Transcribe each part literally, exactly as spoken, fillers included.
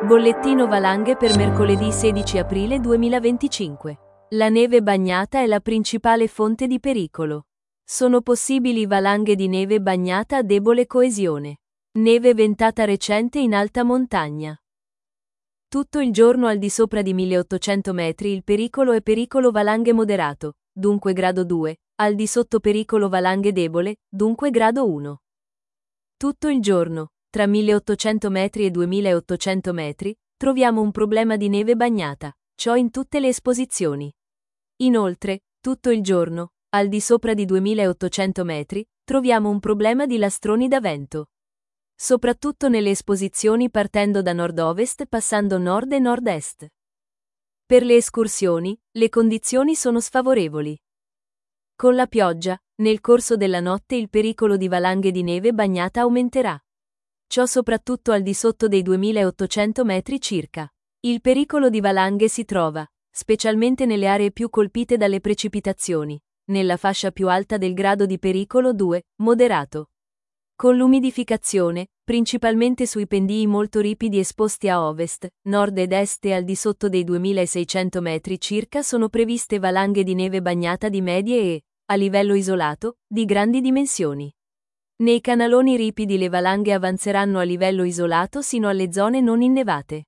Bollettino valanghe per mercoledì sedici aprile duemilaventicinque. La neve bagnata è la principale fonte di pericolo. Sono possibili valanghe di neve bagnata a debole coesione. Neve ventata recente in alta montagna. Tutto il giorno al di sopra di milleottocento metri il pericolo è pericolo valanghe moderato, dunque grado due, al di sotto pericolo valanghe debole, dunque grado uno. Tutto il giorno, tra milleottocento metri e duemilaottocento metri, troviamo un problema di neve bagnata, ciò in tutte le esposizioni. Inoltre, tutto il giorno, al di sopra di duemilaottocento metri, troviamo un problema di lastroni da vento. Soprattutto nelle esposizioni partendo da nord-ovest passando nord e nord-est. Per le escursioni, le condizioni sono sfavorevoli. Con la pioggia, nel corso della notte il pericolo di valanghe di neve bagnata aumenterà. Ciò soprattutto al di sotto dei duemilaottocento metri circa. Il pericolo di valanghe si trova, specialmente nelle aree più colpite dalle precipitazioni, nella fascia più alta del grado di pericolo due, moderato. Con l'umidificazione, principalmente sui pendii molto ripidi esposti a ovest, nord ed est e al di sotto dei duemilaseicento metri circa sono previste valanghe di neve bagnata di medie e, a livello isolato, di grandi dimensioni. Nei canaloni ripidi le valanghe avanzeranno a livello isolato sino alle zone non innevate.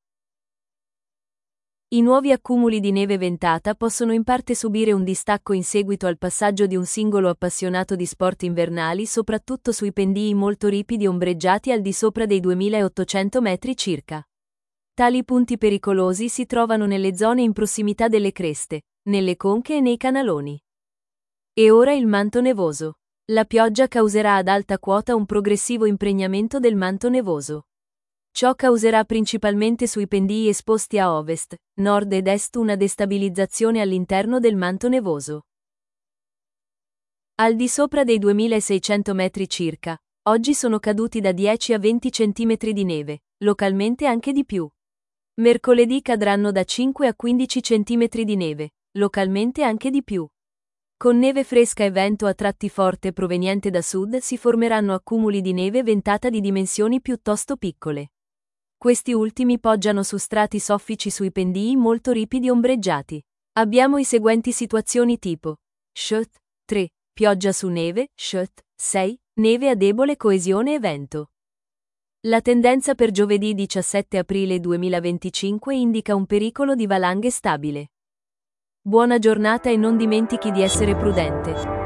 I nuovi accumuli di neve ventata possono in parte subire un distacco in seguito al passaggio di un singolo appassionato di sport invernali soprattutto sui pendii molto ripidi ombreggiati al di sopra dei duemilaottocento metri circa. Tali punti pericolosi si trovano nelle zone in prossimità delle creste, nelle conche e nei canaloni. E ora il manto nevoso. La pioggia causerà ad alta quota un progressivo impregnamento del manto nevoso. Ciò causerà principalmente sui pendii esposti a ovest, nord ed est una destabilizzazione all'interno del manto nevoso. Al di sopra dei duemilaseicento metri circa, oggi sono caduti da dieci a venti centimetri di neve, localmente anche di più. Mercoledì cadranno da cinque a quindici centimetri di neve, localmente anche di più. Con neve fresca e vento a tratti forte proveniente da sud si formeranno accumuli di neve ventata di dimensioni piuttosto piccole. Questi ultimi poggiano su strati soffici sui pendii molto ripidi ombreggiati. Abbiamo i seguenti situazioni tipo: Shut, tre, pioggia su neve, Shut, sei, neve a debole coesione e vento. La tendenza per giovedì diciassette aprile duemilaventicinque indica un pericolo di valanghe stabile. Buona giornata e non dimentichi di essere prudente.